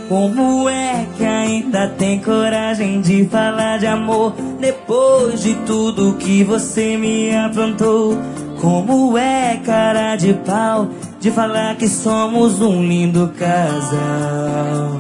Como é que ainda tem coragem de falar de amor depois de tudo que você me aprontou? Como é, cara de pau, de falar que somos um lindo casal?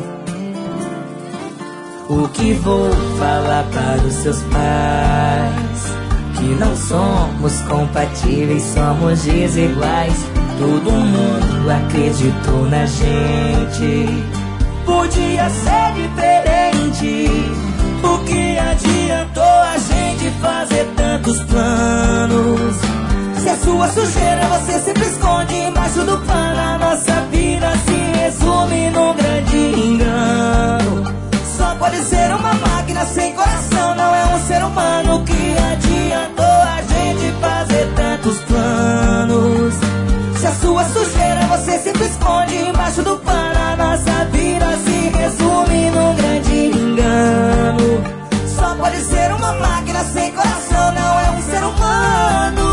O que vou falar para os seus pais? Que não somos compatíveis, somos desiguais. Todo mundo acreditou na gente. Podia ser diferente. O que adiantou a gente fazer tantos planos? Se a sua sujeira você sempre esconde embaixo do pano, a nossa vida se resume num grande engano. Só pode ser uma máquina sem coração, não é um ser humano. Que adiantou a gente fazer tantos planos? Se a sua sujeira você sempre esconde embaixo do pano, a nossa vida se resume num grande engano. Só pode ser uma máquina sem coração, não é um ser humano.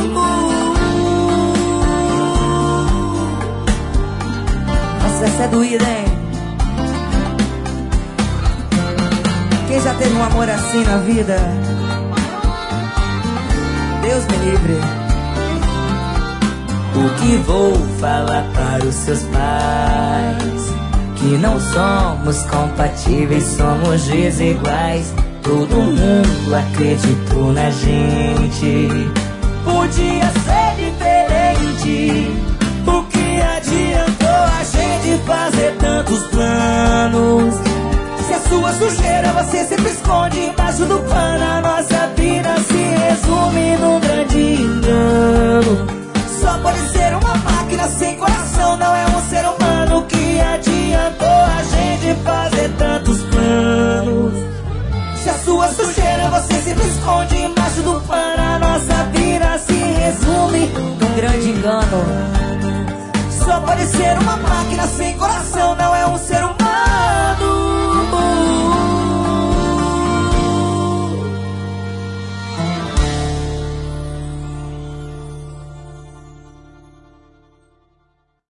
Nossa, essa é doída, hein? Quem já teve um amor assim na vida? Deus me livre. O que vou falar para os seus pais? Que não somos compatíveis, somos desiguais. Todo mundo acreditou na gente. Podia ser diferente. O que adiantou a gente fazer tantos planos? Se a sua sujeira você sempre esconde embaixo do pano, a nossa vida se resume num grande engano. Só pode ser uma máquina sem coração, não é um ser humano. Que adiantou a gente fazer tantos planos? Se a sua sujeira você sempre esconde embaixo do pano, a nossa vida se resume num grande engano. Só pode ser uma máquina sem coração, não é um ser humano.